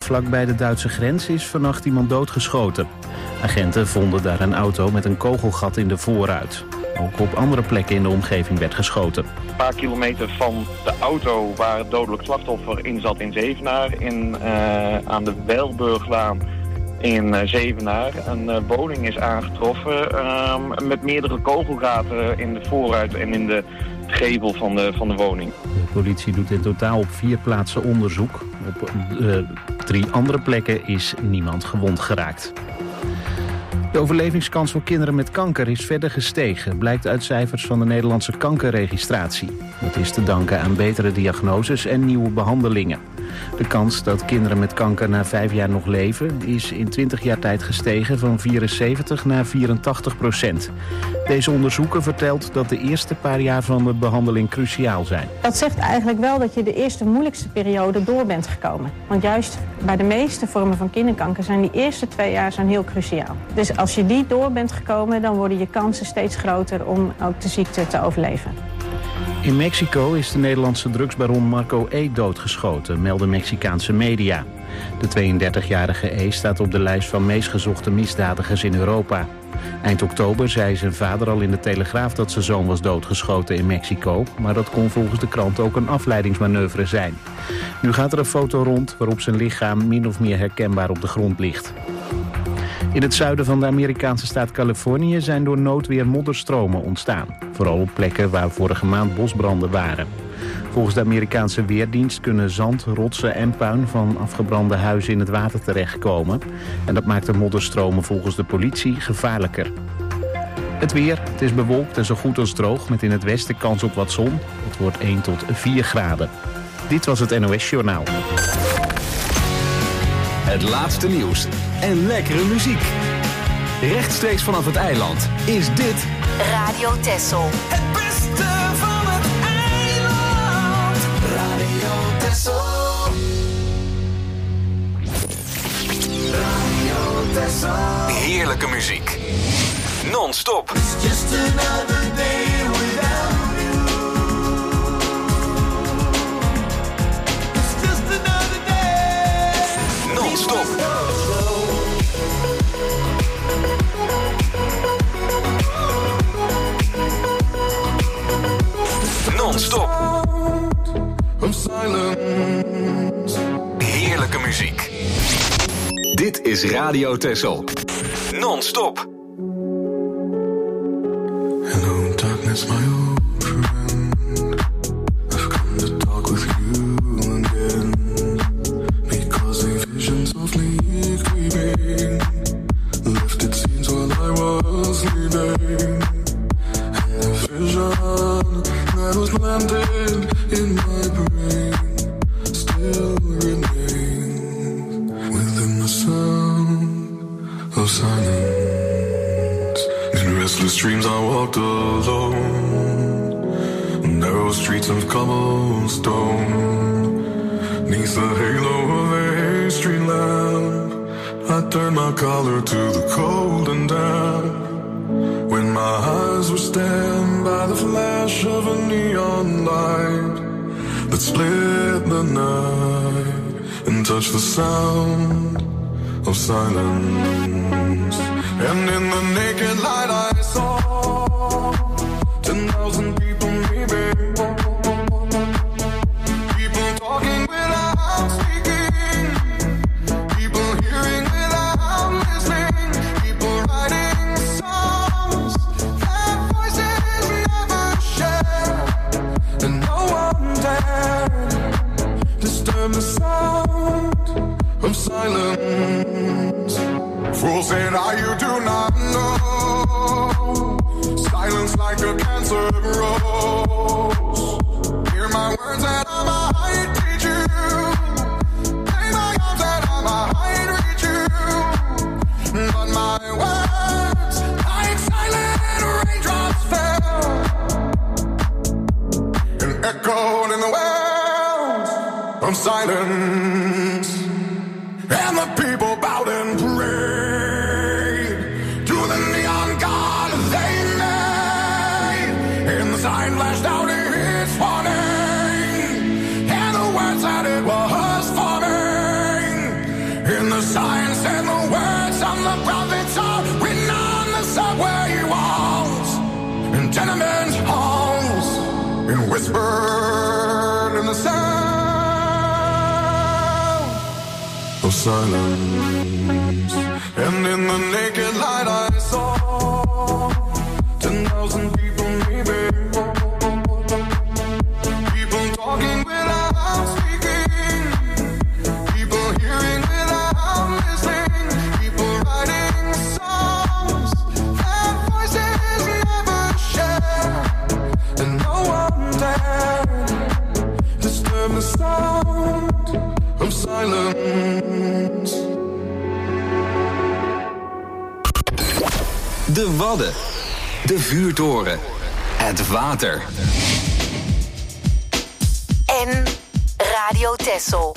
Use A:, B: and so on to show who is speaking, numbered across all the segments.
A: vlakbij de Duitse grens is vannacht iemand doodgeschoten. Agenten vonden daar een auto met een kogelgat in de voorruit. Ook op andere plekken in de omgeving werd geschoten.
B: Een paar kilometer van de auto waar het dodelijk slachtoffer in zat in Zevenaar, aan de Weilburglaan in Zevenaar. Een woning is aangetroffen met meerdere kogelgaten in de voorruit en in de gevel van de woning.
A: De politie doet in totaal op 4 plaatsen onderzoek. Op 3 andere plekken is niemand gewond geraakt. De overlevingskans voor kinderen met kanker is verder gestegen, blijkt uit cijfers van de Nederlandse kankerregistratie. Dat is te danken aan betere diagnoses en nieuwe behandelingen. De kans dat kinderen met kanker na 5 jaar nog leven is in 20 jaar tijd gestegen van 74 naar 84%. Deze onderzoeker vertelt dat de eerste paar jaar van de behandeling cruciaal zijn.
C: Dat zegt eigenlijk wel dat je de eerste moeilijkste periode door bent gekomen. Want juist bij de meeste vormen van kinderkanker zijn die eerste 2 jaar heel cruciaal. Dus als je die door bent gekomen, dan worden je kansen steeds groter om ook de ziekte te overleven.
A: In Mexico is de Nederlandse drugsbaron Marco E. doodgeschoten, melden Mexicaanse media. De 32-jarige E. staat op de lijst van meest gezochte misdadigers in Europa. Eind oktober zei zijn vader al in de Telegraaf dat zijn zoon was doodgeschoten in Mexico, maar dat kon volgens de krant ook een afleidingsmanoeuvre zijn. Nu gaat er een foto rond waarop zijn lichaam min of meer herkenbaar op de grond ligt. In het zuiden van de Amerikaanse staat Californië zijn door noodweer modderstromen ontstaan. Vooral op plekken waar vorige maand bosbranden waren. Volgens de Amerikaanse Weerdienst kunnen zand, rotsen en puin van afgebrande huizen in het water terechtkomen. En dat maakt de modderstromen volgens de politie gevaarlijker. Het weer, het is bewolkt en zo goed als droog met in het westen kans op wat zon. Het wordt 1 tot 4 graden. Dit was het NOS Journaal.
D: Het laatste nieuws en lekkere muziek. Rechtstreeks vanaf het eiland is dit
E: Radio Texel.
F: Het beste van het eiland. Radio Texel. Radio Texel.
D: heerlijke muziek. Non-stop.
F: It's just another day without you. It's just another day.
D: Non-stop. Non-stop.
F: Of silence.
D: Heerlijke muziek. Dit is Radio Texel. Non-stop.
F: Hello darkness, my old friend. I've come to talk with you again. Because a vision softly creeping left its scenes while I was sleeping. And the vision that was planted in my brain still remains within the sound of silence. In restless dreams I walked alone, narrow streets of cobblestone. Neath the halo of a street lamp, I turned my collar to the cold and damp. When my eyes were stabbed by the flash of a neon light that split the night and touched the sound of silence. And in the naked light I saw 10,000 people maybe. People talking without speaking. People hearing without listening. People writing songs that voices never share. And no one dared disturb the sound of silence. Fools say now you do not know. Silence like a cancer grows. Hear my words and I might teach you. Play my arms and I might reach you. But my words like silent raindrops fell and echoed in the wells of silence. And the people bowed and prayed to the neon god they made. And the sign flashed out its warning, and the words that it was forming in the signs and the words of the prophets are written on the subway walls, in tenement halls, and whispered in the sound of silence. And in the naked light I saw 10,000 people, maybe people talking without speaking, people hearing without listening, people writing songs that voices never share, and no one dared disturb the sound of silence.
D: De Wadden, de vuurtoren, het water.
E: En Radio Texel.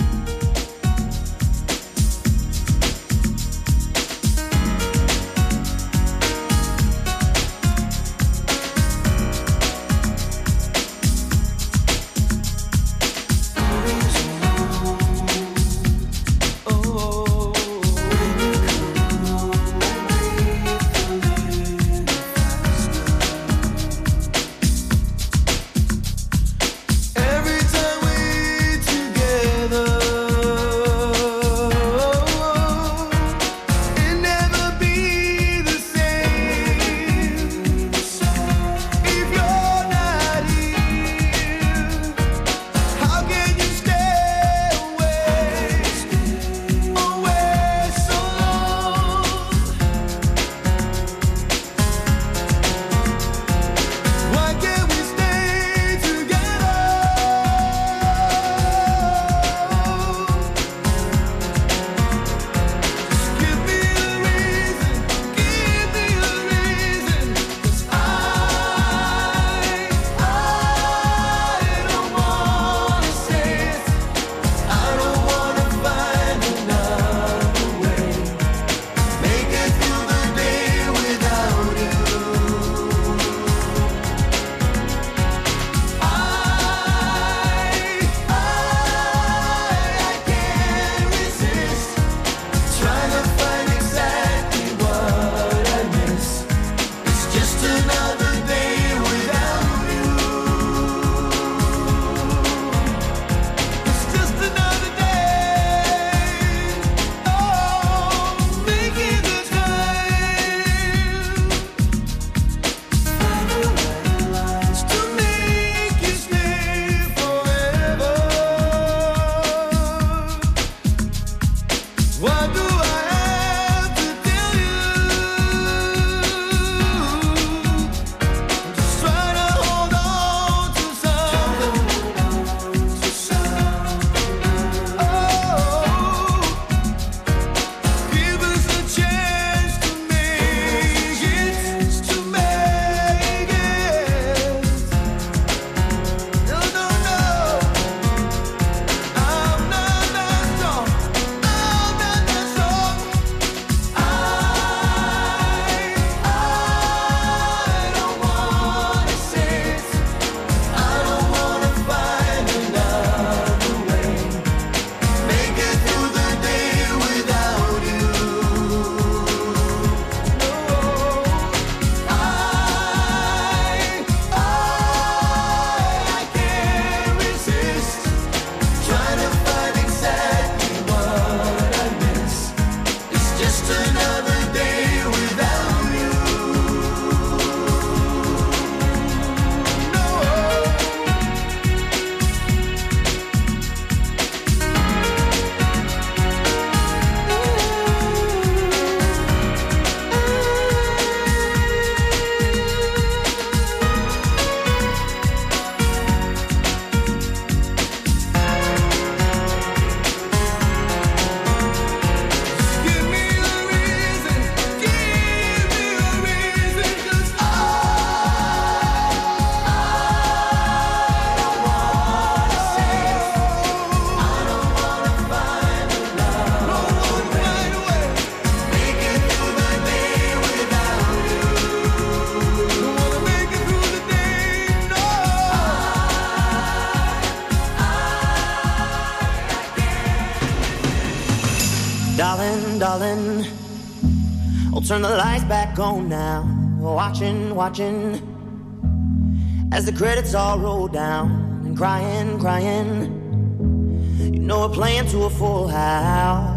G: Darling, darling, I'll turn the lights back on now. Watching, watching, as the credits all roll down. And crying, crying, you know we're playing to a full house.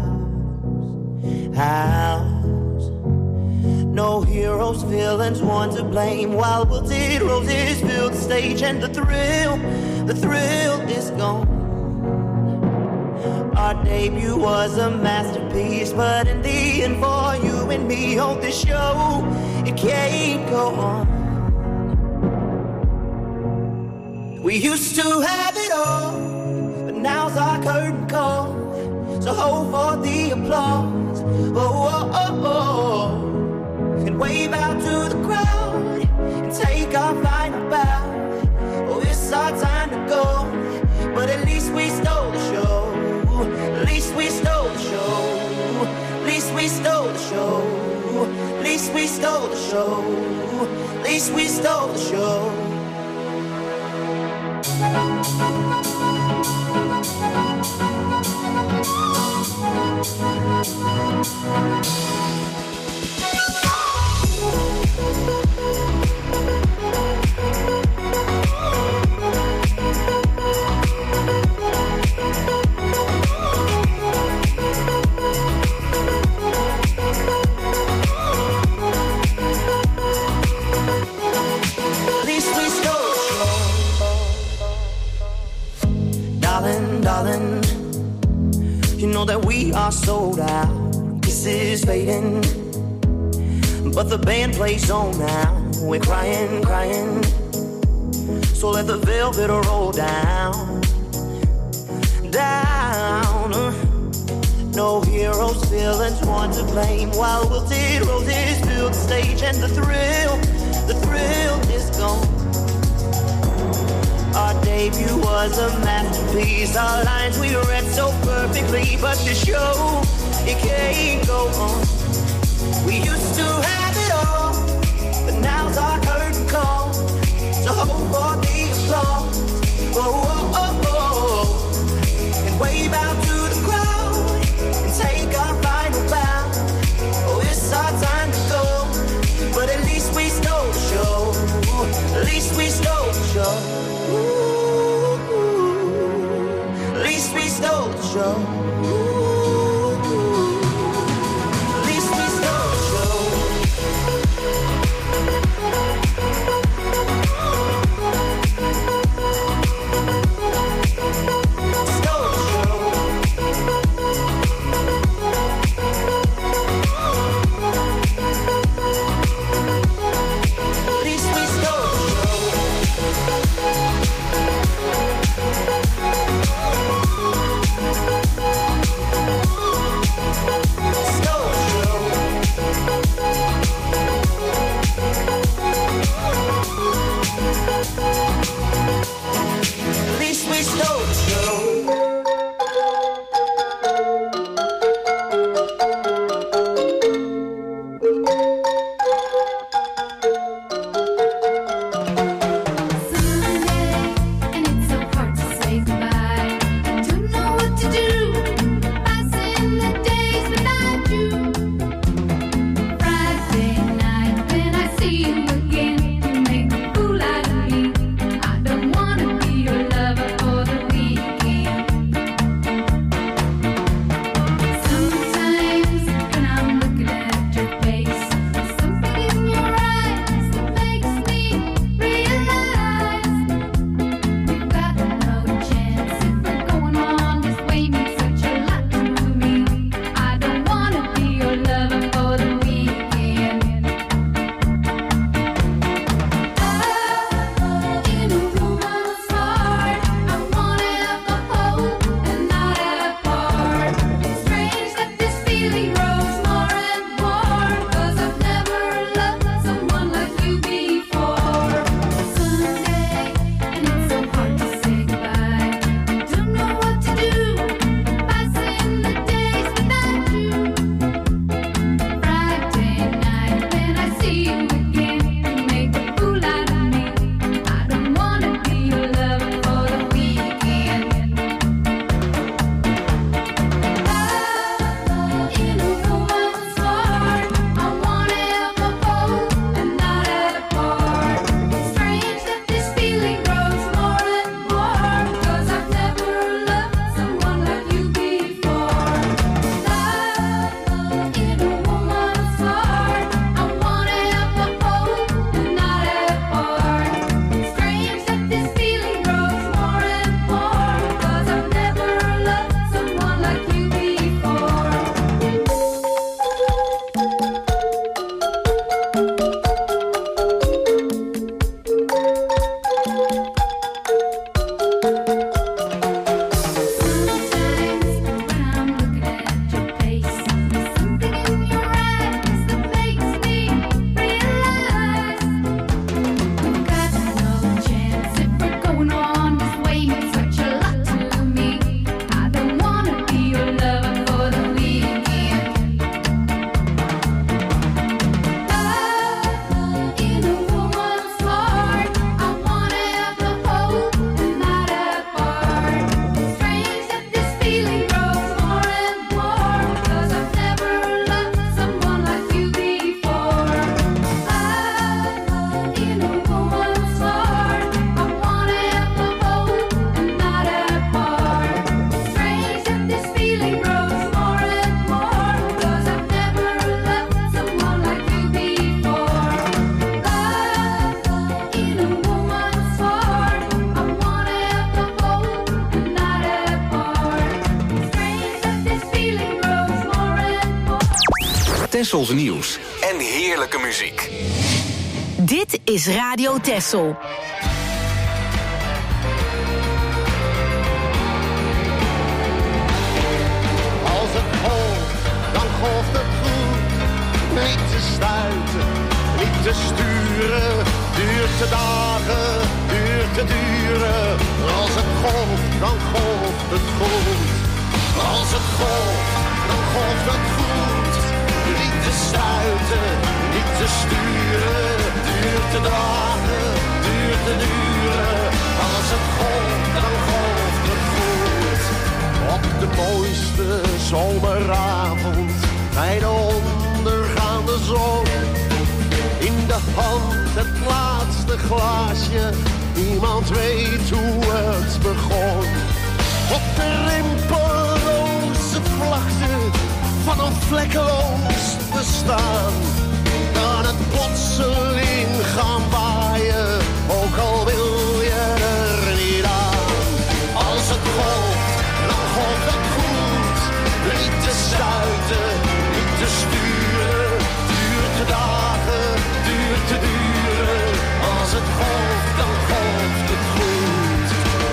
G: No heroes, villains, one to blame. While wilted roses fill the stage, and the thrill is gone. Our debut was a masterpiece, but in the end, for you and me on this show, it can't go on. We used to have it all, but now's our curtain call. So hold for the applause, oh, oh, oh, oh. And wave out to the crowd and take our final bow. Oh, it's our time to go, but at least we stole the show. At least we stole the show. At least we stole the show. At least we stole the show. At least we stole the show. Darling, you know that we are sold out. This is fading, but the band plays on now. We're crying, crying, so let the velvet roll down, down. No heroes, villains, one to blame. While wilted roses fill the stage, and the thrill is gone. Our debut was a masterpiece. Our lines we read so perfectly, but the show, it can't go on. We used to have it all, but now's our curtain call. So hold for the applause, oh, oh, oh, oh. And wave out to the crowd and take our final bow. Oh, it's our time to go, but at least we stole the show. At least we stole the show. At least we stole the show. At least we stole the show. Stole the show.
D: Tessels nieuws en heerlijke muziek.
E: Dit is Radio Tessel.
H: Als het golft, dan golft het goed. Niet te stuiten, niet te sturen. Duurt te dagen, duurt te duren. Als het golft, dan golft het goed. Als het golft, dan golft het goed. Niet te stuiten, niet te sturen. Duurt te dagen, duurt te duren. Als het golft, dan golft het goed. Op de mooiste zomeravond, bij de ondergaande zon. In de hand het laatste glaasje, niemand weet hoe het begon. Op de rimpelloze vlakte van een vlekkeloos bestaan, kan het plotseling gaan waaien, ook al wil je er niet aan. Als het golft, dan golft het goed. Niet te stuiten, niet te sturen. Duurt te dagen, duurt te duren. Als het golft, dan golft het goed.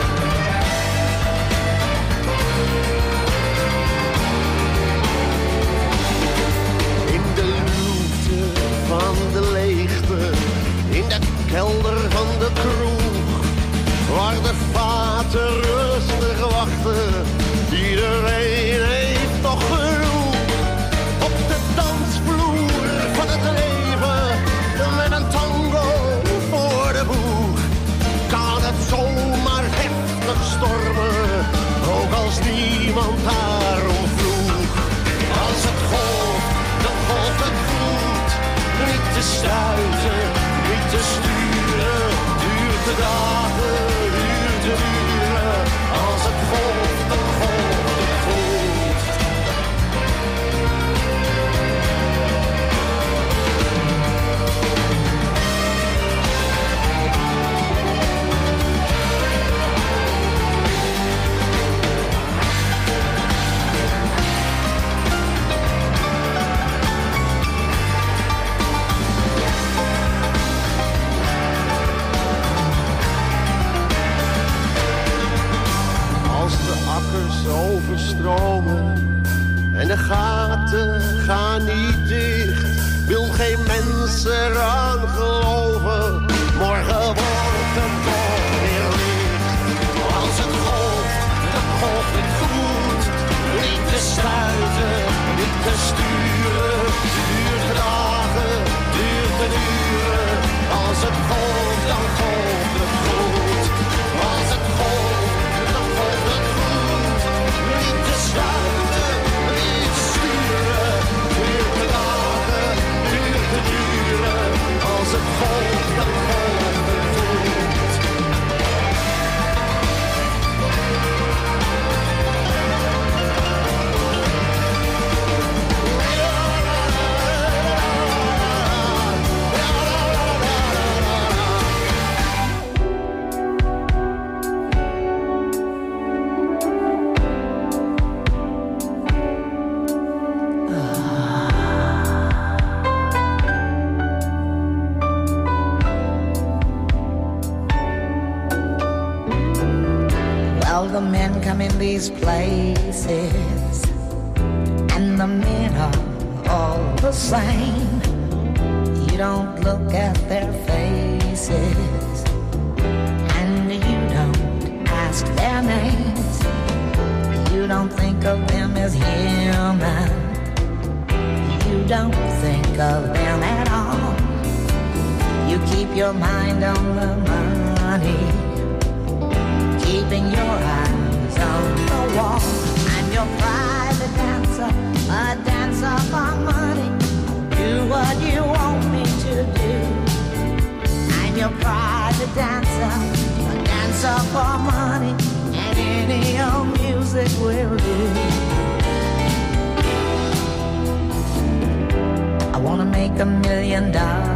H: In de luwte van de leegte, in de kelder van de kroeg, waar de vaten rustig wachten, iedereen heeft nog genoeg. Op de dansvloer van het leven, met een tango voor de boeg, kan het zomaar heftig stormen, ook als niemand daarom vroeg. Als het golft, dan golft het goed. Niet te stuiten, niet te sturen. Duurt de dagen, duurt te duren. Als het golft, dan golft het goed. Overstromen en de gaten gaan niet dicht. Wil geen mens eraan geloven, morgen wordt het toch weer licht. Als het golft, dan golft het goed. Niet te stuiten, niet te sturen. Duurt dagen, duurt te duren. Als het golft, dan golft het goed. Als het golft, dan golft het goed. Niet te stuiten, niet te sturen. Duurt te dagen, duurt te duren. Als het golft, dan golft het goed.
I: The men come in these places, and the men are all the same. You don't look at their faces, and you don't ask their names. You don't think of them as human. You don't think of them at all. You keep your mind on the money, keeping your eyes on the wall. I'm your private dancer, a dancer for money. Do what you want me to do. I'm your private dancer, a dancer for money, and any old music will do. I wanna make $1 million.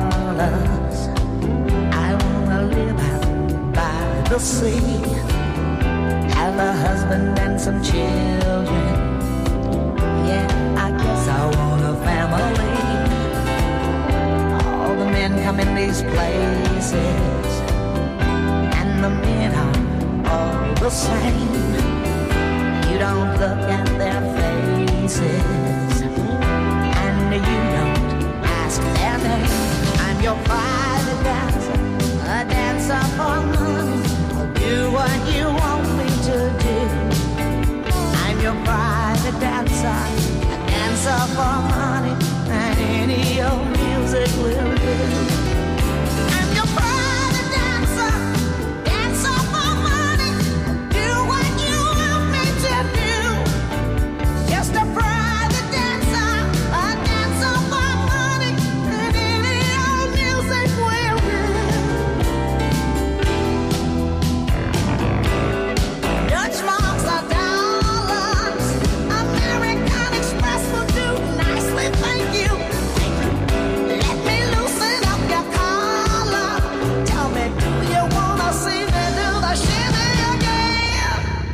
I: I wanna live out by the sea, have a husband and some children. Yeah, I guess I want a family. faces, and the men are all the same. You don't look at their faces, and you don't ask their name. I'm your private dancer, a dancer for money. I'll do what you want me to do. I'm your private dancer, a dancer for money, and any old music will do. I'm your private dancer, dancer for money. Do what you want me to do. Just a private dancer, a dancer for money, and any old music will do. Dutch marks are dollars, American Express will do nicely, thank you. Let me loosen up your collar. Tell me, do you wanna see me do the shimmy again?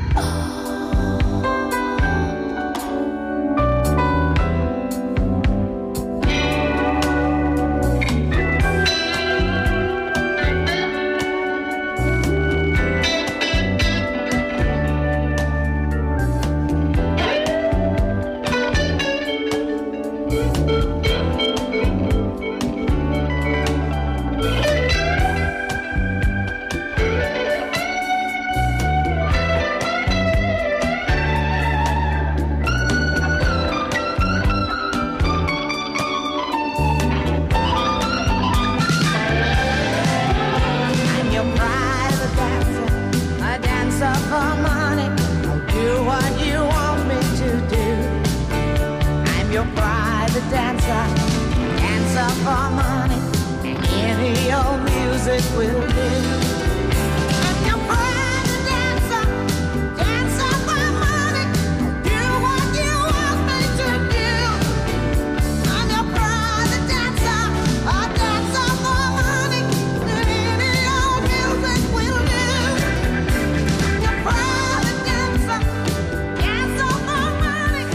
I: I'm your private dancer, a dancer for money. I'll do what you want me to do. I'm your private dancer, dancer for money, and any old music will do. I'm your private dancer, dancer for money. Do what you want me to do. I'm your private dancer, a dancer for money, and any old music will do. Your private dancer, dancer for money.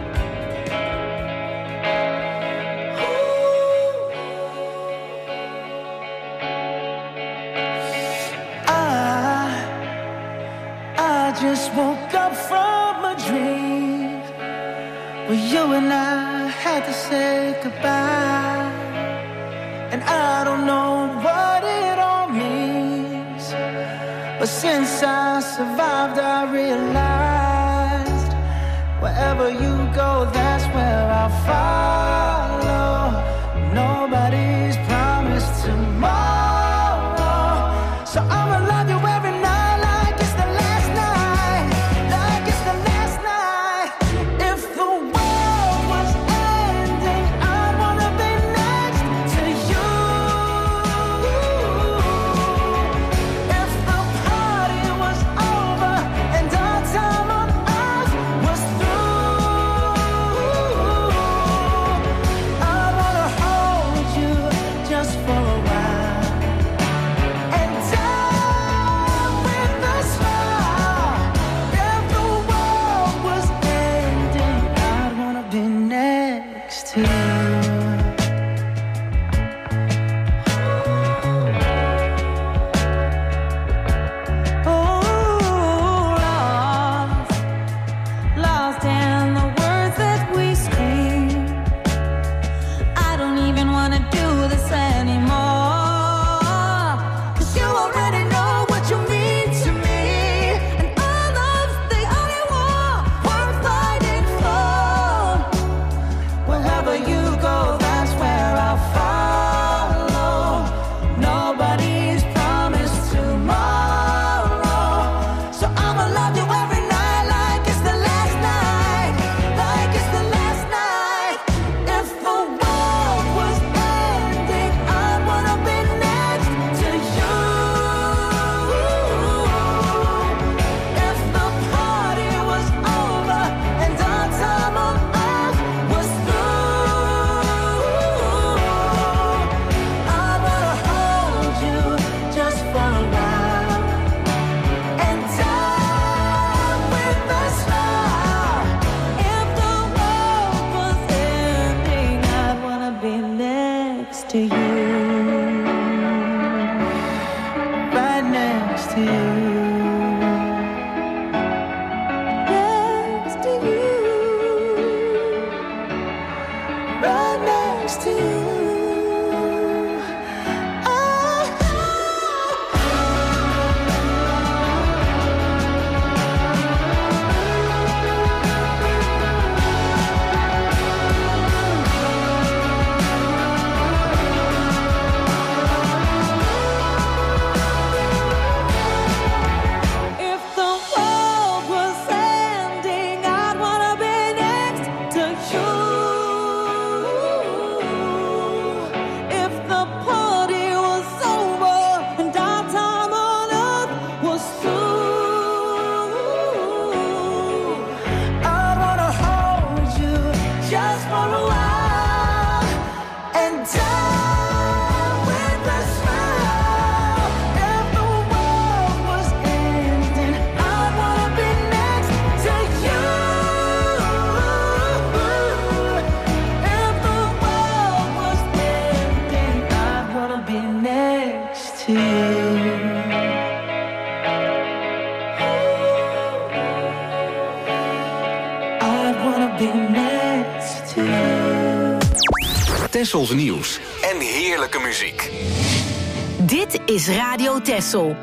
I: I just woke up from a dream where you and I had to say goodbye, and I don't know what it all means, but since I survived I realized wherever you go, that's where I'll follow. Nobody's promised tomorrow, so I'ma love you every night like it's the last night, like it's the last night. If the world was ending, I'd wanna be next to you. If the party was over and our time on earth was through, I wanna hold you just for a while and die with a smile. If the world was ending, I'd wanna be next to you. Lost in the words that we scream. I don't even wanna do this anymore, 'cause you already know what you mean to me, and our love's the only war worth fighting for. Wherever you go,
G: right next to you.
D: Tessels nieuws en heerlijke muziek.
E: Dit is Radio Tessel.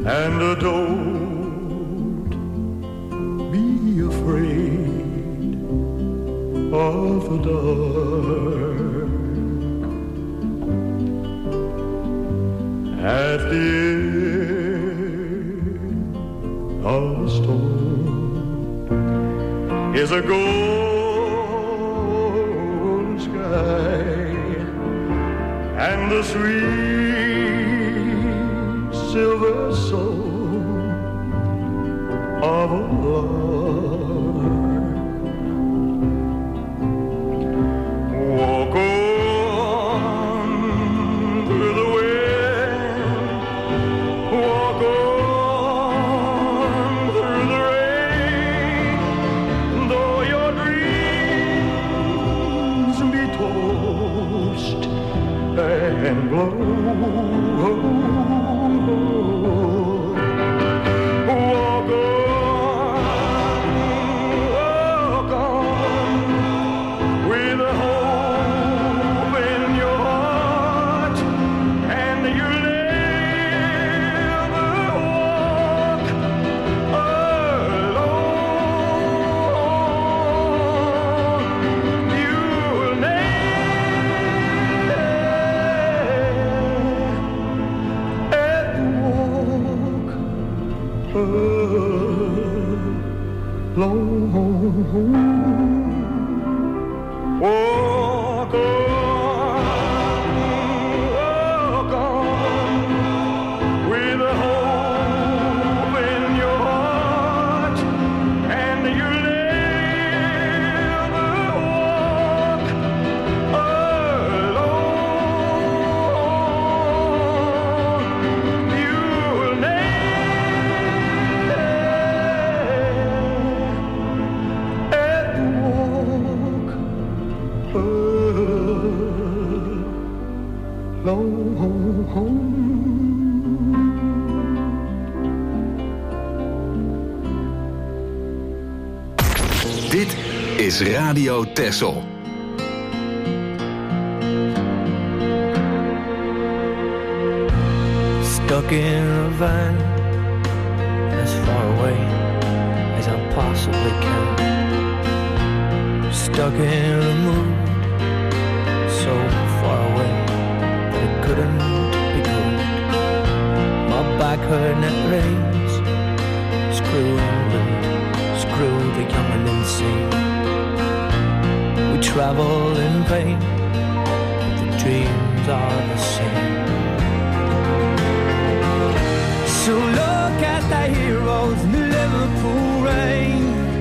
F: and don't be afraid of the dark. At the end of the storm is a golden sky and the sweet silver soul of a lark. Walk on through the wind, walk on through the rain, though your dreams be tossed and blow.
D: Dit is Radio Texel.
J: Stuck in a van as far away as I possibly can. Stuck in a mood so far away that it couldn't be good. My back hurt and it rains. Screw England, screw the young and insane. We travel in vain, but the dreams are the same. So look at the heroes in the Liverpool rain.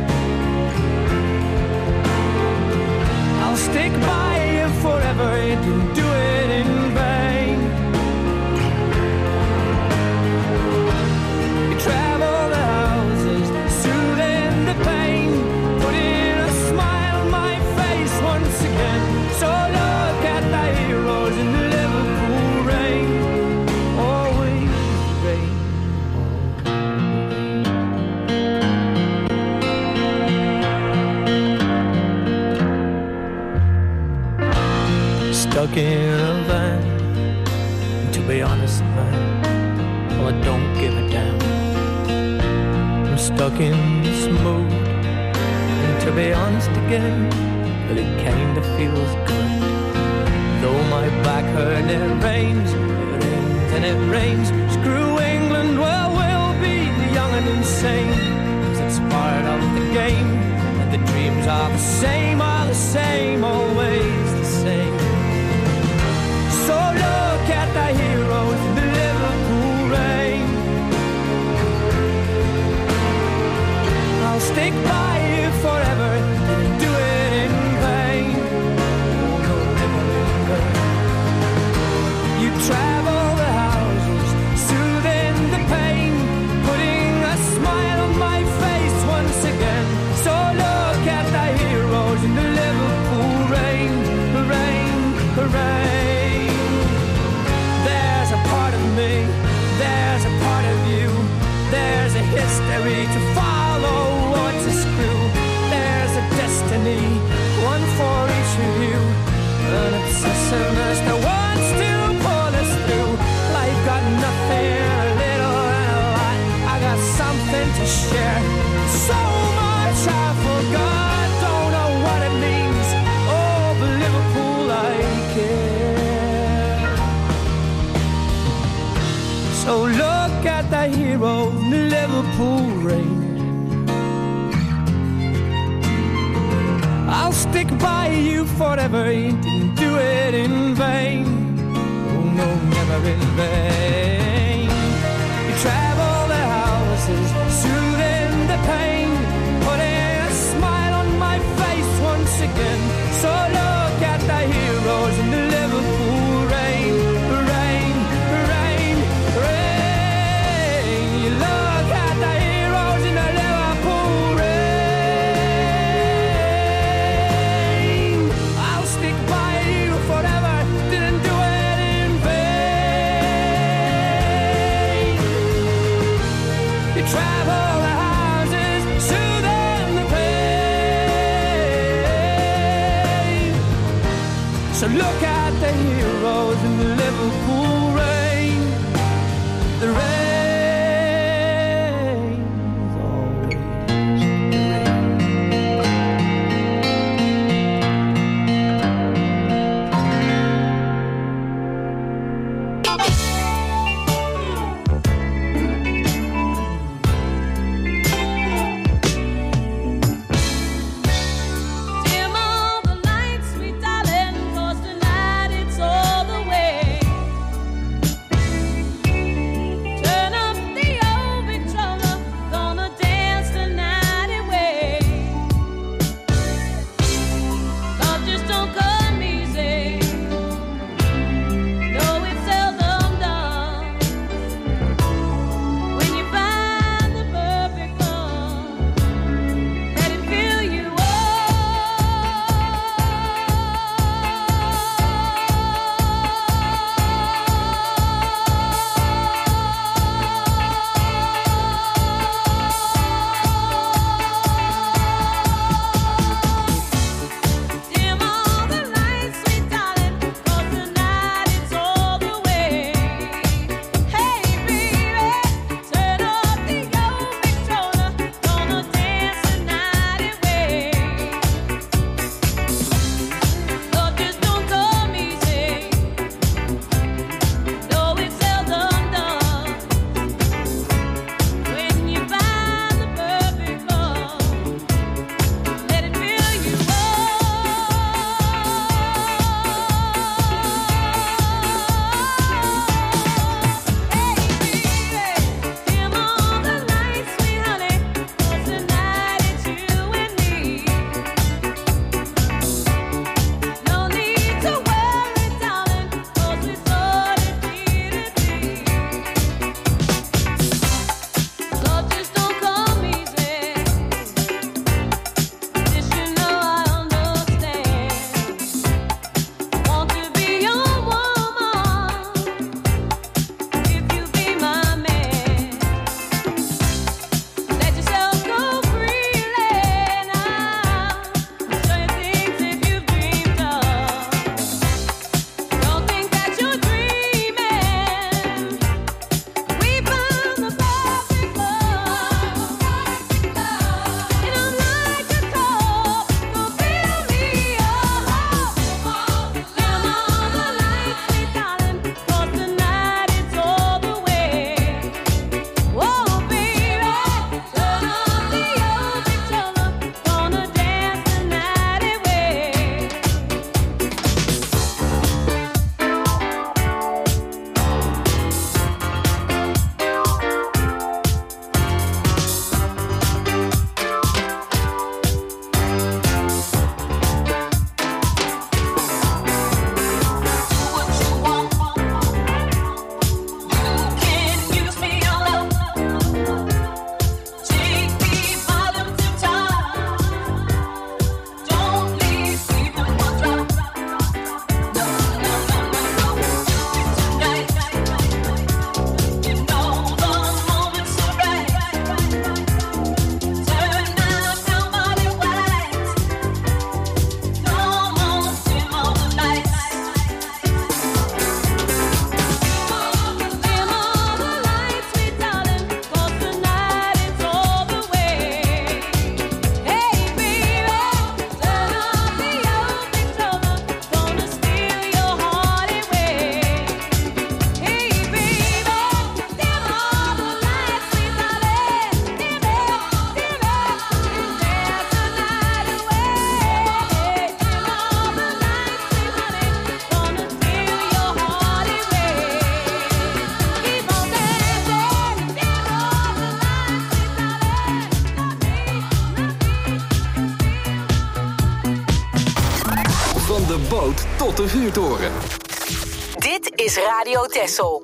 J: I'll stick by you forever, didn't do it in vain. You travel the houses, soothing the pain, putting a smile on my face once again. So look at the heroes in the Liverpool rain. Always rain. Stuck in a van, to be honest, man, well, I don't give a damn. I'm stuck in this mood, and to be honest again, well, it kinda feels good. Though my back hurt and it rains and it rains. Screw England, well, we'll be the young and insane, 'cause it's part of the game, and the dreams are the same, always the same. So look at the heroes in the Liverpool rain. I'll stick by you forever, didn't do it in vain. Oh no, never in vain. You travel the houses, soothing the pain, putting a smile on my face once again. So look at the heroes in the Liverpool rain, rain, rain. There's a to share. So much I forgot, don't know what it means. Oh, but Liverpool, I care. So look at the hero in the Liverpool rain. I'll stick by you forever, you didn't do it in vain. Oh no, never in vain. You travel the houses, soothing the pain, putting a smile on my face once again. So look at the heroes in the Liverpool rain. Rain, rain, rain. You look at the heroes in the Liverpool rain. I'll stick by you forever, didn't do it in vain.
D: boot tot de vuurtoren.
E: Dit is Radio Texel.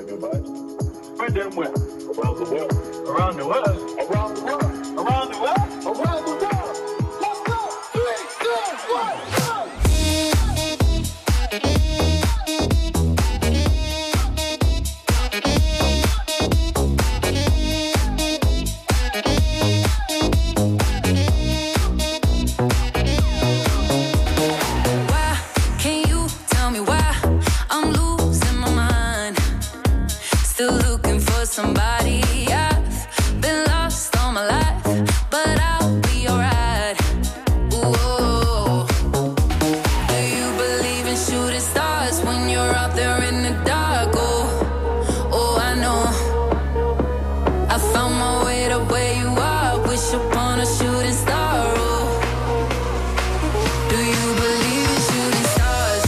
K: Somebody, I've been lost all my life, but I'll be alright. Ooh, do you believe in shooting stars when you're out there in the dark? Oh, I know. I found my way to where you are. Wish upon a shooting star. Oh, do you believe in shooting stars?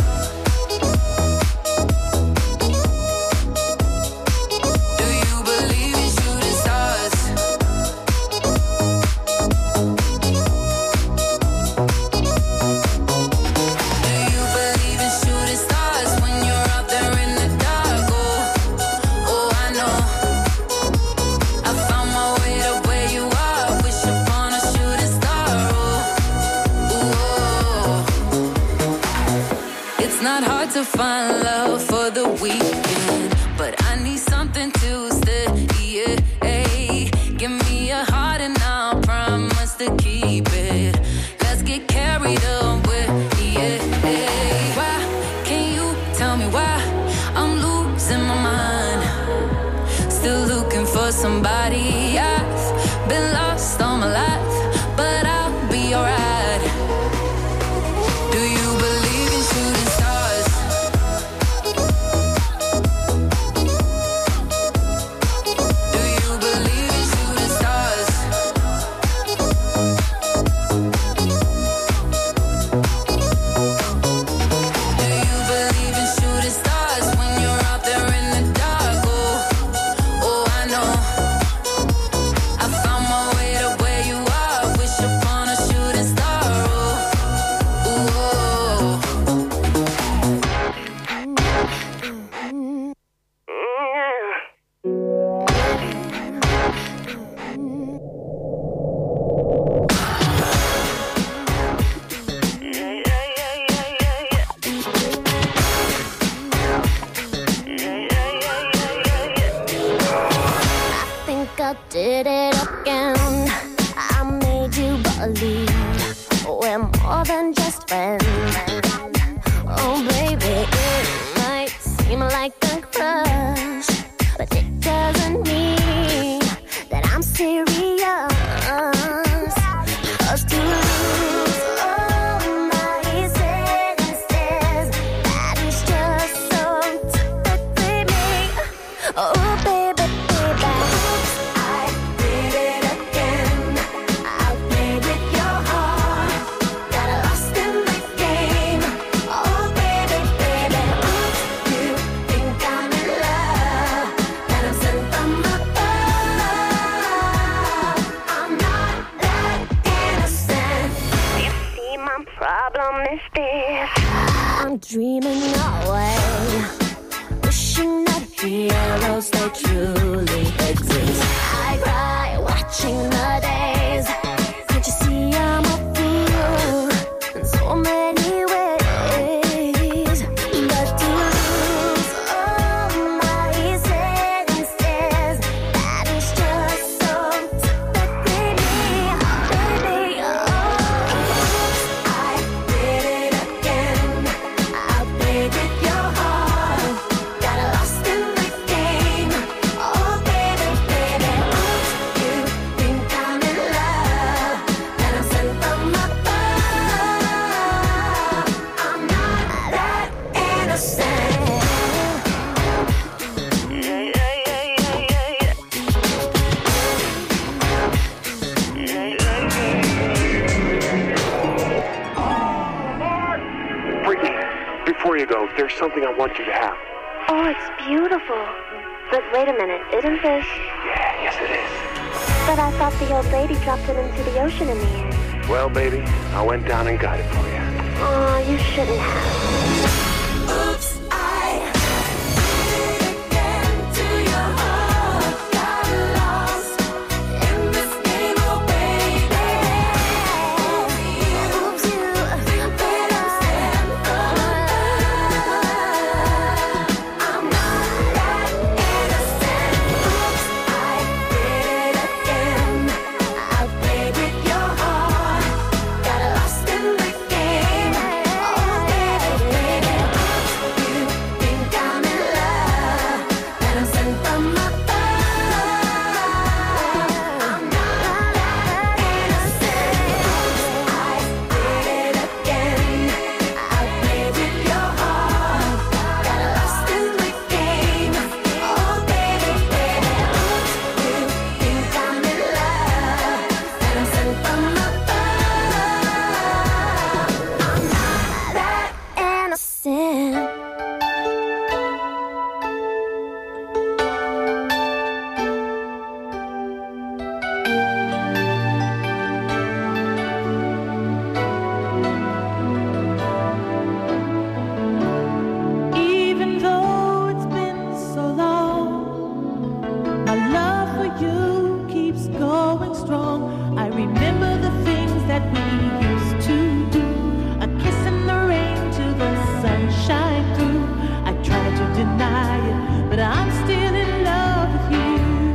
K: To find love for the weekend, but I need something to stay. Yeah, give me a heart and I'll promise to keep it. Let's get carried away. Yeah, why can you tell me why I'm losing my mind? Still looking for somebody. I've been lost all my life, but I'll be alright. Do you believe in shooting stars?
L: Did it again. I made you believe we're more than just friends. Oh baby, it might seem like a crush, but it doesn't mean that I'm serious. 'Cause to lose all my senses, that is just so typically me. Oh baby, baby. I'm dreaming away, wishing that heroes they truly exist. I cry watching the days. Can't you see I'm a fool in so many ways? But to lose all my senses, that is just so typically me, baby. Oh, I did it again. I played with your heart, got lost in the game. Oh baby, baby, you think I'm in love, that I'm sent from above. I'm not that innocent.
M: Brittany, before you go, there's something I want you to have.
L: Oh, it's beautiful. But wait a minute, isn't this?
M: Yeah, yes it is.
L: But I thought the old lady dropped it into the ocean in the end.
M: Well, baby, I went down and got it for you.
L: Oh, you shouldn't have.
K: Oops, I did it again to your heart. Got lost in this game, oh baby. Oops, you think that I stand for love. I'm not that innocent. Oops, I did it again. I played with your heart. Got lost in the game. Oh baby, baby. Oops, you think I'm in love, and I'm sent from above. I'm not that innocent. Oops, I did it again. I played with your heart. Got lost in the game. Oh baby, baby. Oops, you think I'm in love, and I'm sent from above. I'm not that innocent.
N: Even though it's been so long, my love for you keeps going strong. I remember the things that we used to do. A kiss in the rain till the sunshine through. I try to deny it, but I'm still in love with you.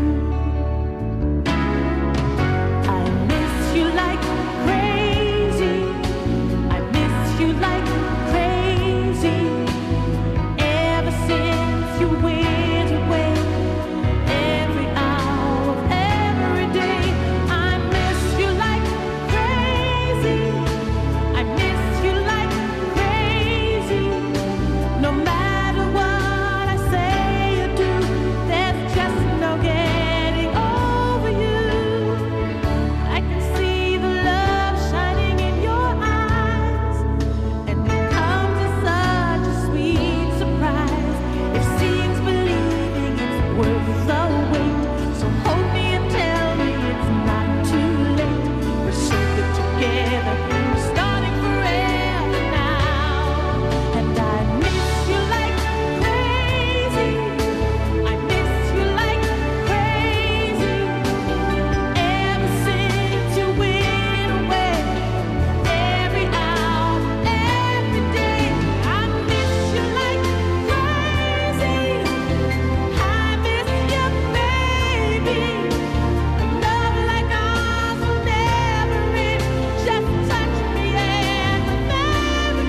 N: I miss you like crazy. I miss you like crazy. Ever since you went away, every hour of every day, I miss you like crazy. I miss you like crazy. No matter what I say or do, there's just no getting over you. I can see the love shining in your eyes, and it comes as such a sweet surprise. It seems believing it's worth the wait. So hold me and tell me it's not too late. We're so good together, we're starting forever now. And I miss you like crazy. I miss you like crazy. Ever since you went away, every hour, every day, I miss you like crazy. I miss you, baby. Love like ours will never end. Just touch me and I'll never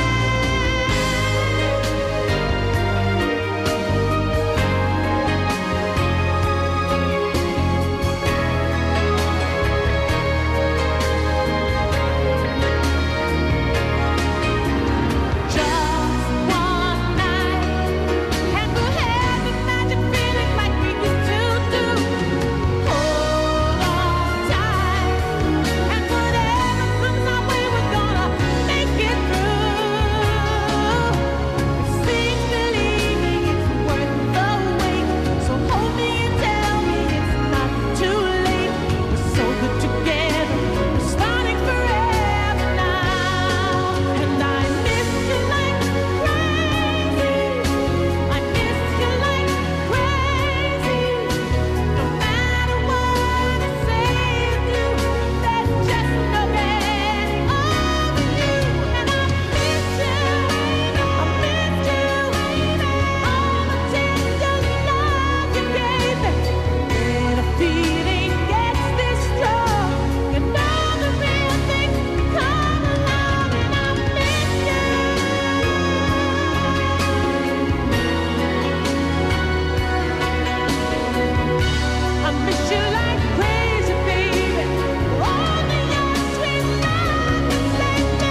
N: Just one night, and we'll have the magic feeling like we used to do. Hold on tight, and whatever comes our way, we're gonna make it through. Seems believing it's worth the wait. So hold me and tell me it's not too late. We're so good together, we're starting forever now. And I miss you like crazy. I miss you like crazy. No matter what I say or do, there's just no getting over you. And I miss you, all the tender love you gave me. When a feeling gets this strong, you know the real thing come along, and I miss you. I miss you like crazy, baby. Only your sweet love can save me.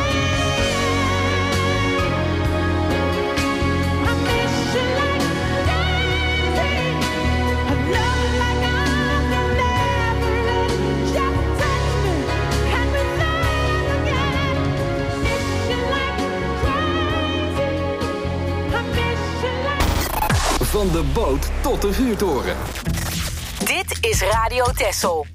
N: I miss you like crazy. A love like ours will never end. Just touch me and we're there again. Miss you like crazy. I miss you like.
D: Van de boot tot de vuurtoren.
E: Dit is Radio Texel.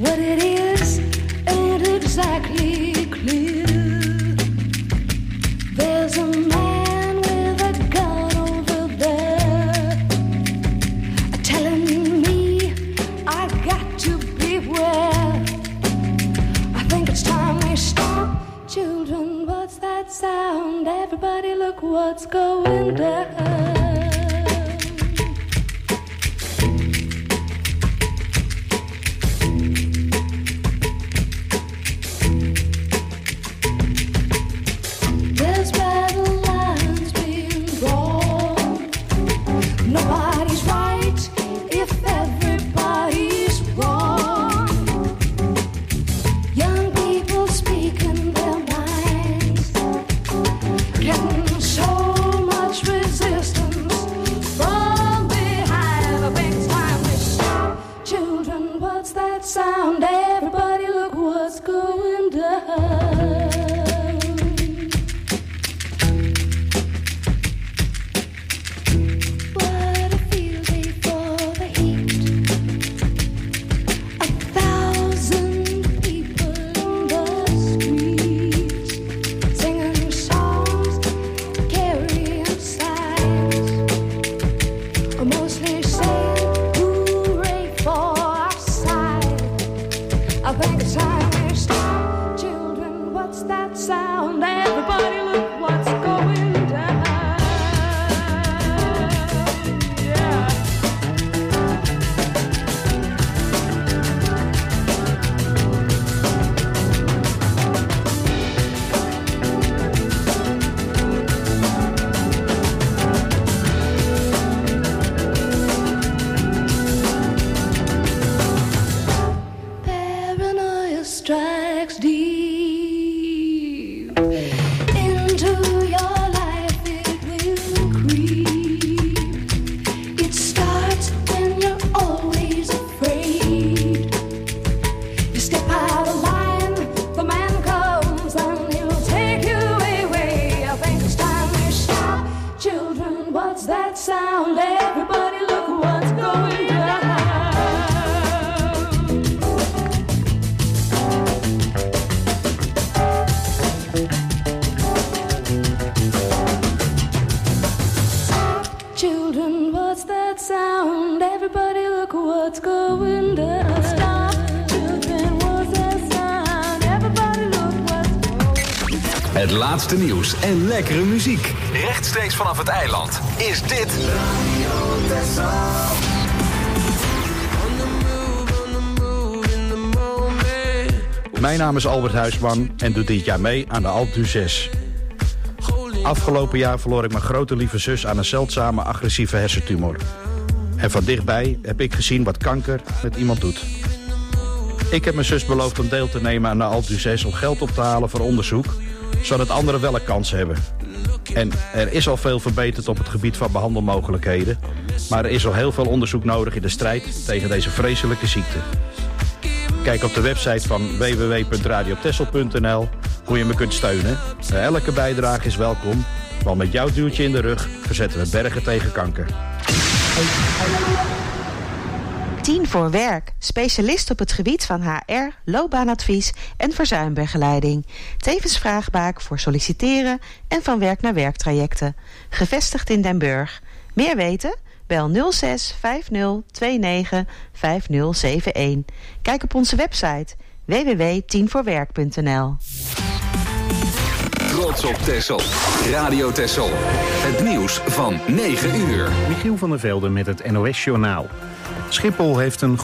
N: What it is ain't exactly clear. There's a man with a gun over there telling me I got to beware. I think it's time we stop. Children, what's that sound? Everybody look what's going down. Sound, everybody look what's going down. What I feel before the heat. 1,000 people in the streets singing songs, carrying signs, mostly saying hooray for our side. I think it's time we stop. Children, what's that sound? Everybody look what's going down. Yeah. Paranoia strikes deep into your life. It will creep. It starts when you're always afraid. You step out of line, the man comes and he'll take you away. I think it's time we stop. Children, what's that sound? Everybody look what's going down. Children, what's that sound? Everybody look what's going down. Stop. Children, what's that sound? Everybody look what's going down.
D: Het laatste nieuws en lekkere muziek. Rechtstreeks vanaf het eiland is dit...
A: Mijn naam is Albert Huisman en doe dit jaar mee aan de Alpe d'Huez. Afgelopen jaar verloor ik mijn grote lieve zus aan een zeldzame agressieve hersentumor. En van dichtbij heb ik gezien wat kanker met iemand doet. Ik heb mijn zus beloofd om deel te nemen aan de Alpe d'Huez om geld op te halen voor onderzoek, zodat anderen wel een kans hebben. En er is al veel verbeterd op het gebied van behandelmogelijkheden, maar er is al heel veel onderzoek nodig in de strijd tegen deze vreselijke ziekte. Kijk op de website van www.radiotessel.nl hoe je me kunt steunen. Elke bijdrage is welkom, want met jouw duwtje in de rug verzetten we bergen tegen kanker.
O: 10 voor werk. Specialist op het gebied van HR, loopbaanadvies en verzuimbegeleiding. Tevens vraagbaak voor solliciteren en van werk naar werktrajecten. Gevestigd in Den Burg. Meer weten? Bel 06 50 29 5071. Kijk op onze website www.10voorwerk.nl.
D: Trots op Texel. Radio Texel. Het nieuws van 9 uur.
A: Michiel van der Velde met het NOS-journaal. Schiphol heeft een